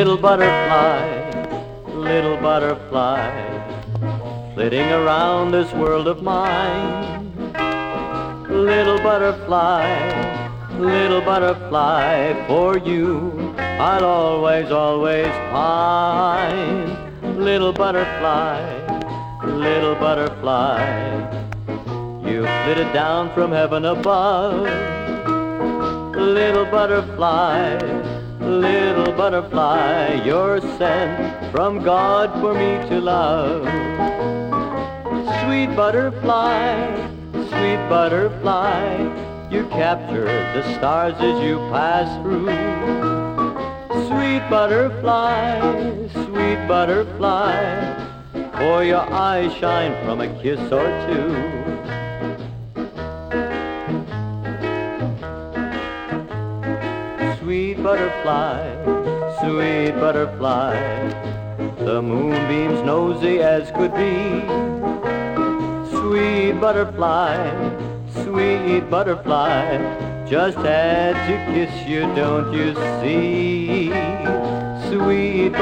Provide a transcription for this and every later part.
little butterfly, flitting around this world of mine. Little butterfly, for you I'll always, always pine. Little butterfly, you flitted down from heaven above. Little butterfly, you're sent from God for me to love. Sweet butterfly, you capture the stars as you pass through. Sweet butterfly, for your eyes shine from a kiss or two. Sweet butterfly, the moonbeam's nosy as could be. Sweet butterfly, just had to kiss you, don't you see? Sweet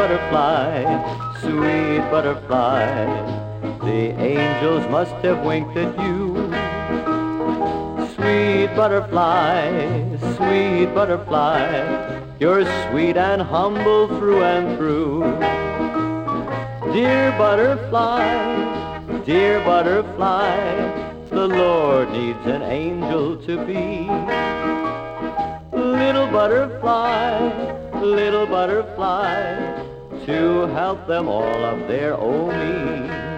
butterfly, the angels must have winked at you. Sweet butterfly, you're sweet and humble through and through. Dear butterfly, the Lord needs an angel to be. Little butterfly, to help them all of their own needs.